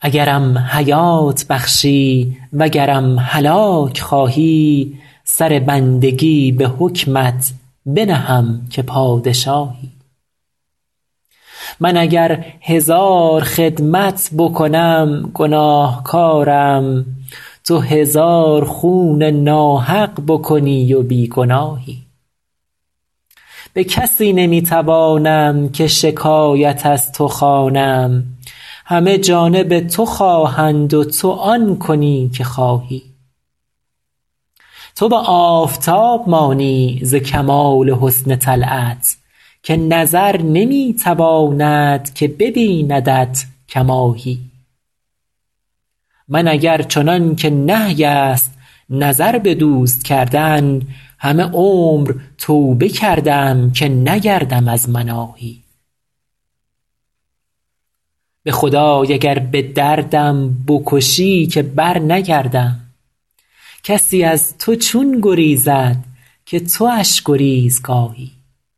اگرم حیات بخشی وگرم هلاک خواهی، سر بندگی به حکمت بنهم که پادشاهی. من اگر 1000 خدمت بکنم گناهکارم، تو 1000 خون ناحق بکنی و بی گناهی. به کسی نمی توانم که شکایت از تو خوانم، همه جانب تو خواهند و تو آن کنی که خواهی. تو به آفتاب مانی ز کمال حسن طلعت، که نظر نمی تواند که ببیندت کماهی. من اگر چنان که نهی است نظر به دوست کردن، همه عمر توبه کردم که نگردم از مناهی. به خدای اگر به دردم بکشی که بر نگردم، کسی از تو چون گریزد که تواش گریزگاهی.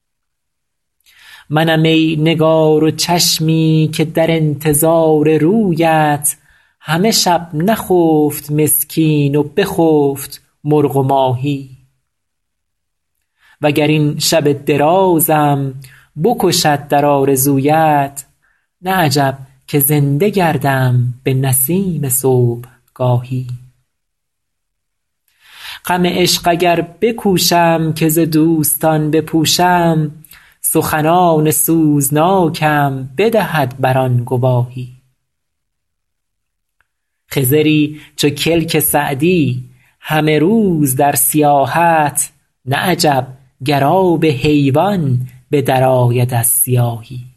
منم ای نگار و چشمی که در انتظار رویت، همه شب نخفت مسکین و بخفت مرغ و ماهی. وگر این شب درازم بکشد در آرزویت، نه عجب که زنده گردم به نسیم صبحگاهی. غم عشق اگر بکوشم که ز دوستان بپوشم، سخنان سوزناکم بدهد بر آن گواهی. خضری چو کلک سعدی همه روز در سیاحت، نه عجب گر آب حیوان به در آید از سیاهی.